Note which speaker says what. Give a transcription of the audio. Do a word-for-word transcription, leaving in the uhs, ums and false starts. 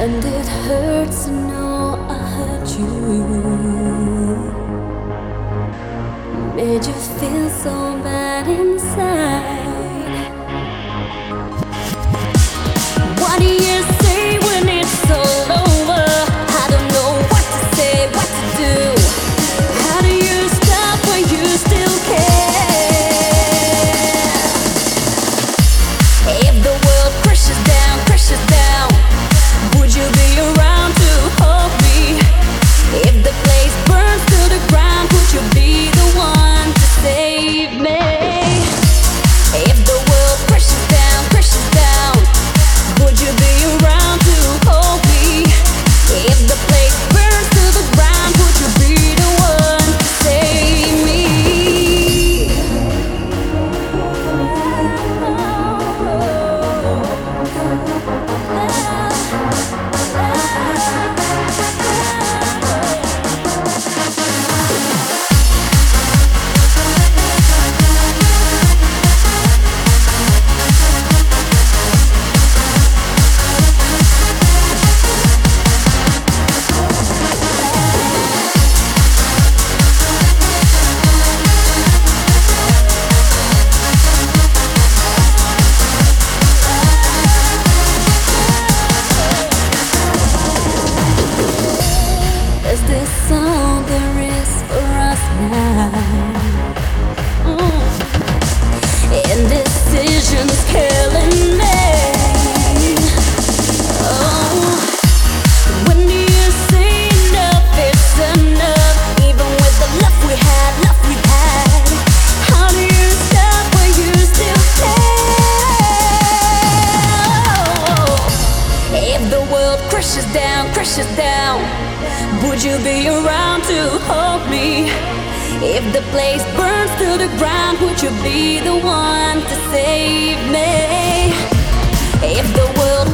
Speaker 1: And it hurts to know I hurt you. Made you feel so bad inside. What do you say when it's all over? I don't know what to say, what to do. How do you stop when you still care? If the world crashes down, crashes down, would you be around to hold me? If the place burns to the ground, would you be the one to save me? If the world crashes down, crashes down, would you be around to hold me? If the place burns to the ground, would you be the one to save me? Is this all there is for us now? Mm. Indecision's killing me. Oh, when do you say enough is enough? Even with the love we had, love we had. How do you stop when you still care? If the world crashes down, crashes down, would you be around to hold me? If the place burns to the ground, would you be the one to save me? If the world